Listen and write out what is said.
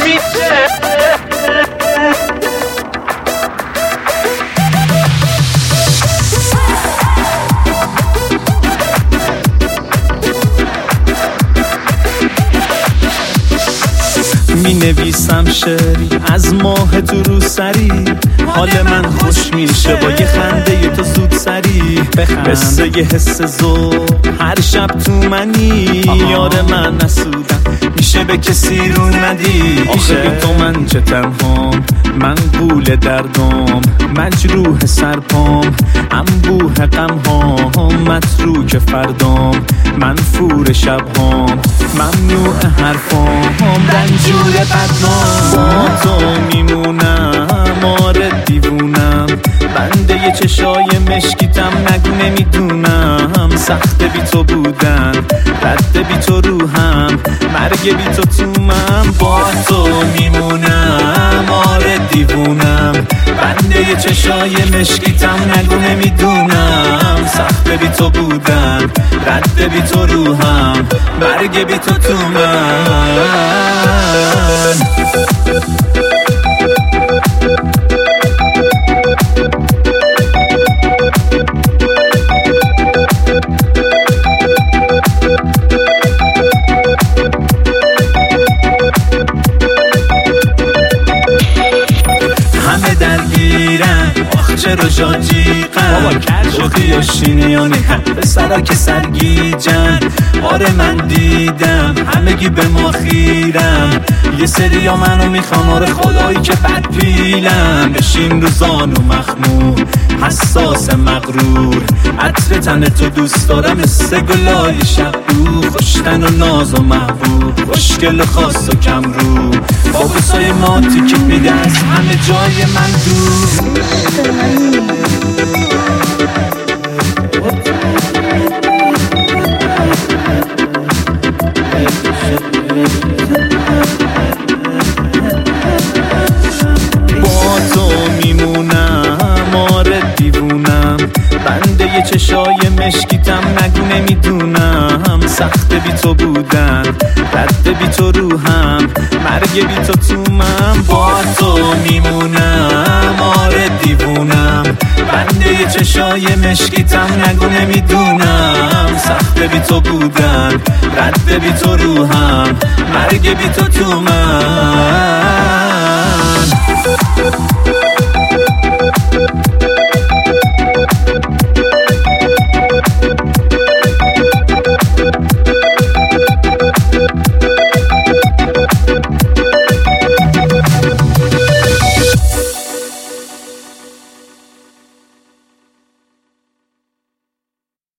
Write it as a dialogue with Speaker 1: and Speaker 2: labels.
Speaker 1: میشه.
Speaker 2: می نویسم شعری از ماه تو رو سری، حال من خوش میشه با یه خنده تو زود سری. قصه یه حس ذوق هر شب تو منی، یار من نسودم میشه به کسی رو ندی. آخه بی تو من چه تنهام، من قول دردام، مجروح سرپام، انبوه غم هام، متروک فردام، منفور شبهام، ممنوع حرفام، رنجور بدنام. با تو میمونم آره دیوونم، بنده یه چشای مشکیتم نگو نمیدونم. سخت بی تو بودن، رد بی تو روحم، مرگ بی تو تو من. با تو میمونم آره دیوونم، بنده یه چشای مشکیتم نگو نمیدونم. سخت بی تو بودن، رد بی تو روحم، مرگ بی تو تو من. همه درگیرن آخ چرا جاجیقن، شوخی و شینیانی به سرا که سرگیجن. آره من دیدم همگی به ما خیرم، یه سری ها منو میخوام آره خدایی که بد پیلم. بشین رو زانو مخمور حساس مغرور، عطر تن تو دوست دارم مثل گلای شب رو. خوشتن و ناز و محبوب، خوشگل و خاص و کم رو، با بسای ماتی که میده از همه جای من دور. با تو میمونم آره دیوونم، بنده یه چشای مشکیتم نگو نمیدونم. سخت بی تو بودن، رد بی تو روحم، مرگ بی تو تو من. با تو میمونم آره دیوونم، بنده یه چشای مشکیتم نگو نمیدونم. سخت بی تو بودن، رد بی تو روحم، مرگ بی تو تو من.